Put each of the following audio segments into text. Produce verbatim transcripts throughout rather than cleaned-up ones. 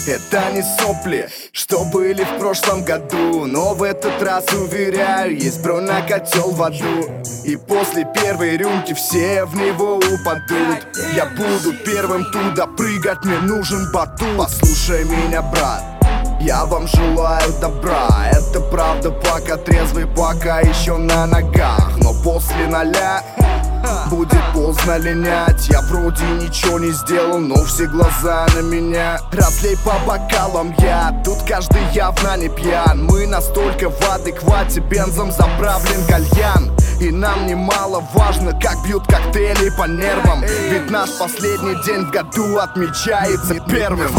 Это не сопли, что были в прошлом году, но в этот раз, уверяю, есть бронь на котел в аду. И после первой рюмки все в него упадут. Я буду первым туда прыгать, мне нужен батут. Послушай меня, брат, я вам желаю добра. Это правда, пока трезвый, пока еще на ногах. Но после ноля будет поздно линять. Я вроде ничего не сделал, но все глаза на меня. Разлей по бокалам я, тут каждый явно не пьян. Мы настолько в адеквате, бензом заправлен кальян. И нам немало важно, как бьют коктейли по нервам. Ведь наш последний день в году отмечается первым.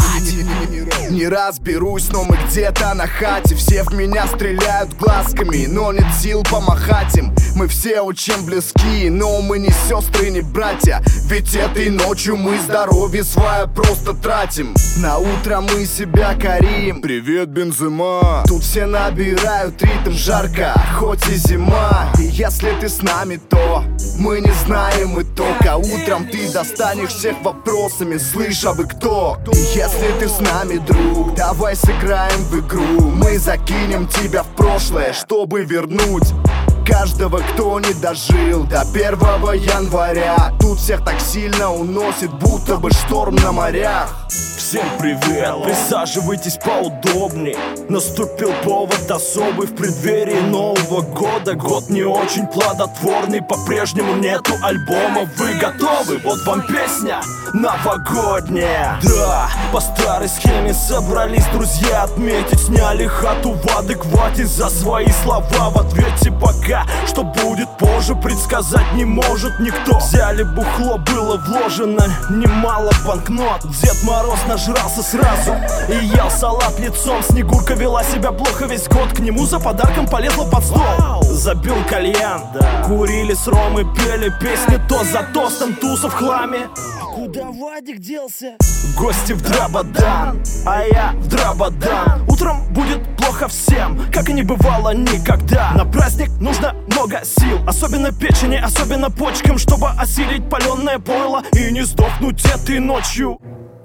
Не разберусь, но мы где-то на хате. Все в меня стреляют глазками, но нет сил помахать им. Мы все очень близки, но мы не сестры, не братья. Ведь этой ночью мы здоровье свое просто тратим. На утро мы себя корим. Привет, Бензема. Тут все набирают ритм, жарко, хоть и зима. И если ты с нами, то мы не знаем итога. Утром ты достанешь всех вопросами, слышь, а вы кто? И если ты с нами, друг, давай сыграем в игру. Мы закинем тебя в прошлое, чтобы вернуть каждого, кто не дожил до первого января. Тут всех так сильно уносит, будто бы шторм на морях. Всем привет, присаживайтесь поудобней. Наступил повод особый в преддверии Нового года. Год не очень плодотворный, по-прежнему нету альбома. Вы готовы? Вот вам песня новогодняя. Да, по старой схеме собрались друзья отметить. Сняли хату в адеквате за свои слова. В ответе пока, что будет позже, предсказать не может никто. Взяли бухло, было вложено немало банкнот. Дед Мороз нажрался сразу и ел салат лицом. Снегурка вела себя плохо весь год, к нему за подарком полезла под стол. Забил кальян, да. Курили с Ромой, пели песни то за тостом, туса в хламе. А куда Вадик делся? Гости в Драбадан, а я в Драбадан. Утром будет плохо всем, как и не бывало никогда. На праздник нужно много сил, особенно печени, особенно почкам, чтобы осилить паленое пойло и не сдохнуть этой ночью.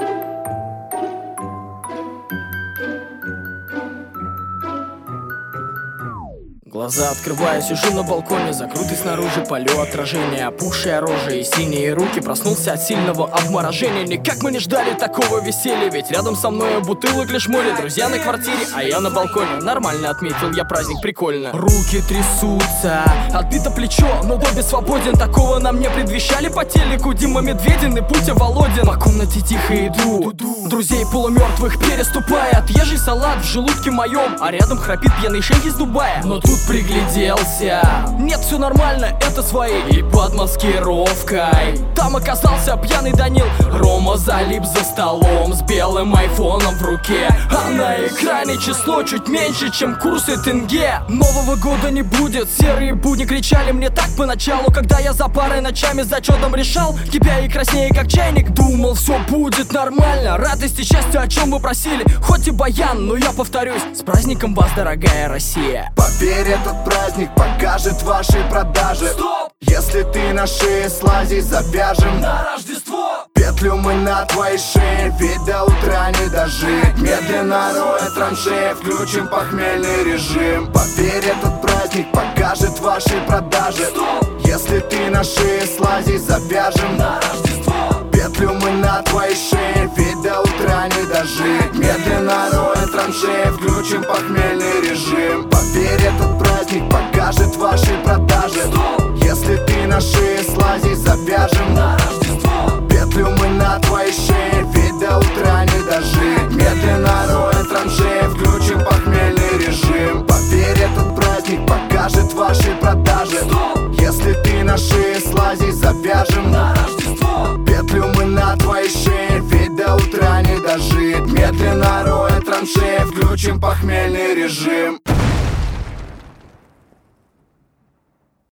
Глаза открываю, сижу на балконе, закрытый снаружи полю отражения. Опухшая рожа и синие руки, проснулся от сильного обморожения. Никак мы не ждали такого веселья, ведь рядом со мной бутылок лишь море. Друзья на квартире, а я на балконе. Нормально отметил я праздник, прикольно. Руки трясутся, отбито плечо, но Бобби свободен. Такого нам не предвещали по телеку Дима Медведин и Путя Володин. По комнате тихо иду, друзей полумертвых переступая. Отъезжий салат в желудке моем, а рядом храпит пьяный шейх из Дубая. Но тут пригляделся, нет, все нормально, это свои. И под маскировкой там оказался пьяный Данил. Рома залип за столом с белым айфоном в руке, а на экране число чуть меньше, чем курсы тенге. Нового года не будет, серые будни кричали мне так поначалу, когда я за парой ночами с зачетом решал, кипя и краснее как чайник. Думал, все будет нормально, радость и счастье, о чем вы просили. Хоть и баян, но я повторюсь, с праздником вас, дорогая Россия. Поверь, этот праздник покажет ваши продажи. Стоп! Если ты на шее слази, завяжем На Рождество! Петлю мы на твоей шее, ведь до утра не дожить. Медленно роя траншеи, включим похмельный режим. Поверь, этот праздник покажет ваши продажи. Стоп! Если ты на шее слази, завяжем На Рождество! Петлю мы на твоей шее, ведь до утра не дожить. Медленно роя траншеи, включим похмельный режим. Поверь, этот праздник покажет ваши продажи. Стоп! Если ты на шее слази, завяжем На Рождество! Петлю мы на твоей шее, ведь до утра не дожить. Медленно роя траншеи, включим похмельный режим. Поверь, этот праздник покажет ваши продажи. Стоп! Если ты на шее слази, завяжем На Рождество! Петлю мы на твоей шее, ведь до утра не дожить. Медленно роя траншеи, включим похмельный режим.